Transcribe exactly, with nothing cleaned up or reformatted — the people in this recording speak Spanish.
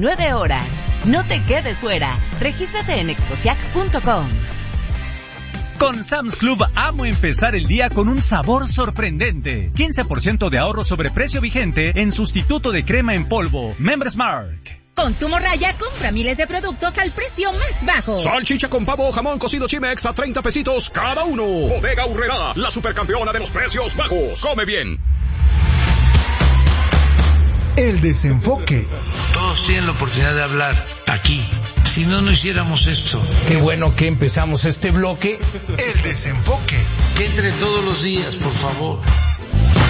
veintinueve horas. No te quedes fuera. Regístrate en exposiac punto com. Con Sam's Club amo empezar el día con un sabor sorprendente. quince por ciento de ahorro sobre precio vigente en sustituto de crema en polvo. Members Mark. Con tu morralla, compra miles de productos al precio más bajo. Salchicha con pavo o jamón cocido Chimex a treinta pesitos cada uno. Bodega Aurrerá, la supercampeona de los precios bajos. Come bien. El desenfoque. Todos tienen la oportunidad de hablar aquí. Si no, no hiciéramos esto. Qué bueno que empezamos este bloque. El desenfoque. Que entre todos los días, por favor.